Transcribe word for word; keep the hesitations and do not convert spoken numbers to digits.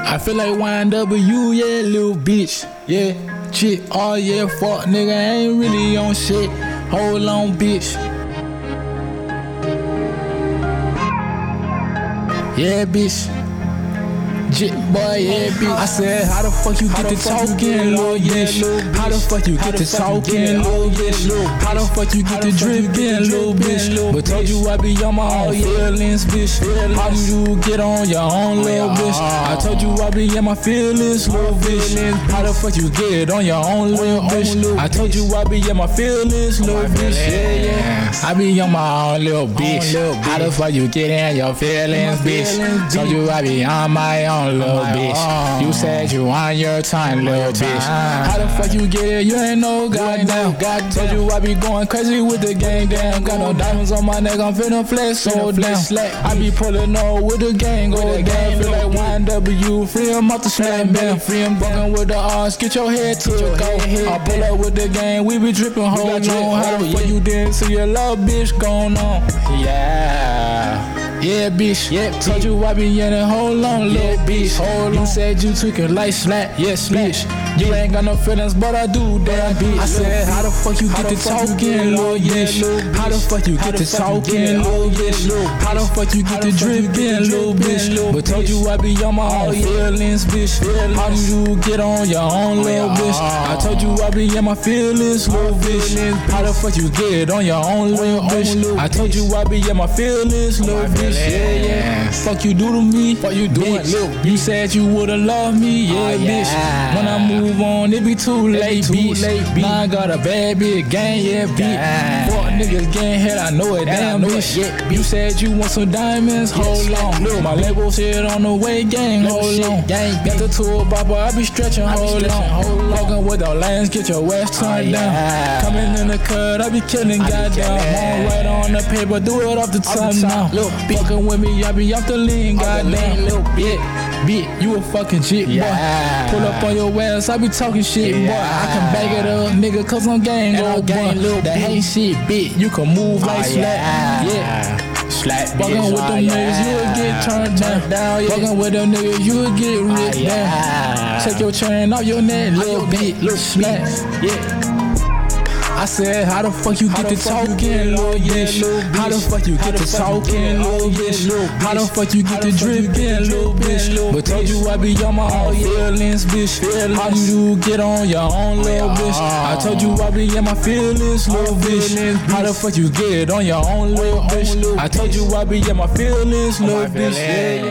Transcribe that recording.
I feel like Y N W, yeah, little bitch, yeah. Shit, oh yeah, fuck nigga, I ain't really on shit. Hold on, bitch. Yeah, bitch. Jit boy, yeah, bitch. I said, how the fuck you get to talking, little bitch? How the fuck you get to talking, little bitch? How the fuck you get to dripping, little bitch? But told you I be on my own feelings, bitch. How do you get on your own, little bitch? I told you I be in my feelings, little bitch. How the fuck you get on your own, little bitch? I told you I be in my feelings, little bitch. Yeah, yeah. I be on my own, little bitch. How the fuck you get in your feelings, bitch? Told you I be on my own, little bitch. You said you on your time, little bitch. How the fuck you get it? You ain't no goddamn. God told you I be going crazy with the gang, damn. Got no diamonds on my neck, I'm finna flex so damn. I be pulling on with the gang, go down. Feel like Y N W, free him out the slap, man. Free him bucking with the odds, get your head to your go. I pull up with the gang, we be dripping, hold on. How the fuck you did to your love, bitch, going on? Yeah. Yeah, bitch. Yeah, told you I be in it. Hold on, little bitch. Hold on. You said you took it like slap. Yes, bitch. You ain't got no feelings, but I do, damn bitch. I said, how the fuck you get to talking, little bitch? How the fuck you get to talking, little bitch? How the fuck you get to dripping, little bitch? But told you I be on my own feelings, bitch. How do you get on your own, little bitch? I told you I be in my feelings, little bitch. How the fuck you get on your own, little bitch? I told you I be in my feelings, little bitch. Yeah, yeah. Fuck you do to me, fuck you doing, bitch. You said you would've loved me, yeah, oh, yeah, bitch. When I move on, it be too late, too bitch. Late, now I got a bad bitch gang, yeah, bitch. Fuck niggas getting hit, I know it, damn, bitch. It, you said you want some diamonds, hold on. Look, my label said on the way, gang, hold on. Gang, got the tool, bopper, I be stretching, hold on. Walking with the lanes, get your ass turned down. Coming in the cut, I be killing, goddamn. I'm right on the paper, do it off the top now. Look, fucking with me, I be off the lean, goddamn. Little bitch, bitch, you a fucking jit, yeah. Boy. Pull up on your ass, I be talking shit, yeah. Boy. I can back it up, nigga, cause I'm gang, no gang, little that hate shit, bitch. You can move like oh, slap, yeah. yeah. Slap, fucking with them niggas, you will get turned down. down yeah. Fucking with them niggas, you will get ripped oh, yeah. down. Take your chain off your neck, little bitch, little slap, yeah. I said, how the fuck you get to talking, little bitch? How the fuck you get to talking, little bitch? How the fuck you get to dripping, little bitch? But told you I be on my own feelings, bitch. How do you get on your own, little bitch? I told you I be in my feelings, little bitch. How the fuck you get on your own, little bitch? I told you I be in my feelings, little bitch.